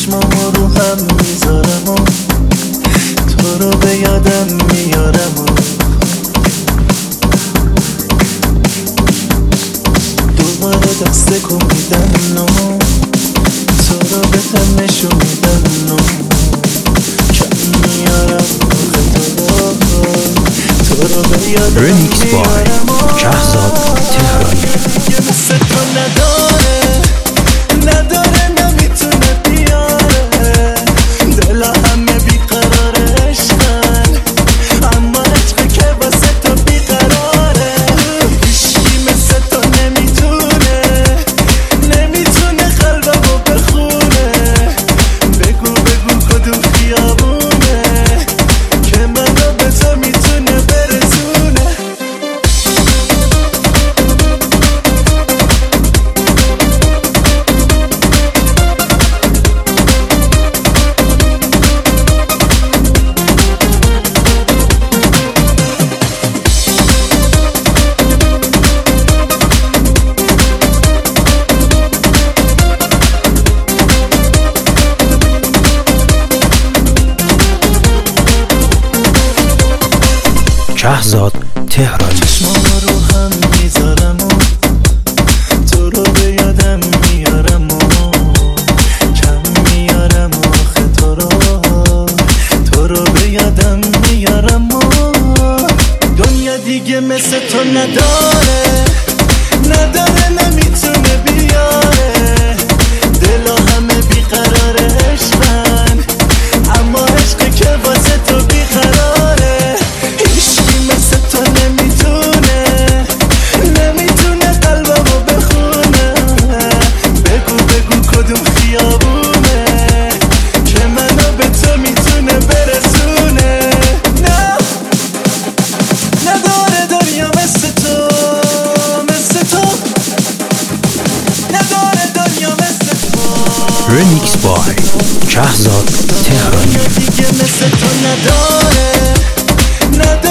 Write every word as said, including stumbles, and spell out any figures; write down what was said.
چشمامو رو هم میذارم و تو رو به یادم میارم و دوباره دست کن میدن و تو رو به تن نشون میدن و کم میارم تو رو به یادم ریمیکس بای شهزاد تهرانی. دیگه مثل تو نداره نداره نمیتونه بیاره دلا همه بیقراره عشقن اما عشقه که واسه تو بیقراره هیچکی مثل تو نمیتونه نمیتونه قلبمو بخونه بگو بگو کدوم خیابونه که منو به تو میتونه برسونه. شهزاد تهرانی. چشمامو رو هم میذارم و تو رو به یادم میارم و کم میارم آخه تو رو تو رو به یادم میارم و دنیا دیگه مثل تو نداره نداره نمیتونه بیاره دلا همه بیقراره عشقن اما عشقه که واسه تو بیقراره هیچکی مثل تو نمیتونه نمیتونه قلبمو بخونه بگو بگو کدوم خیابونه که منو به تو میتونه برسونه. نه نداره دنیا مثل تو مثل تو نداره دنیا مثل تو. ریمیکس بای شهزاد تهرانی. دیگه مثل تو نداره نداره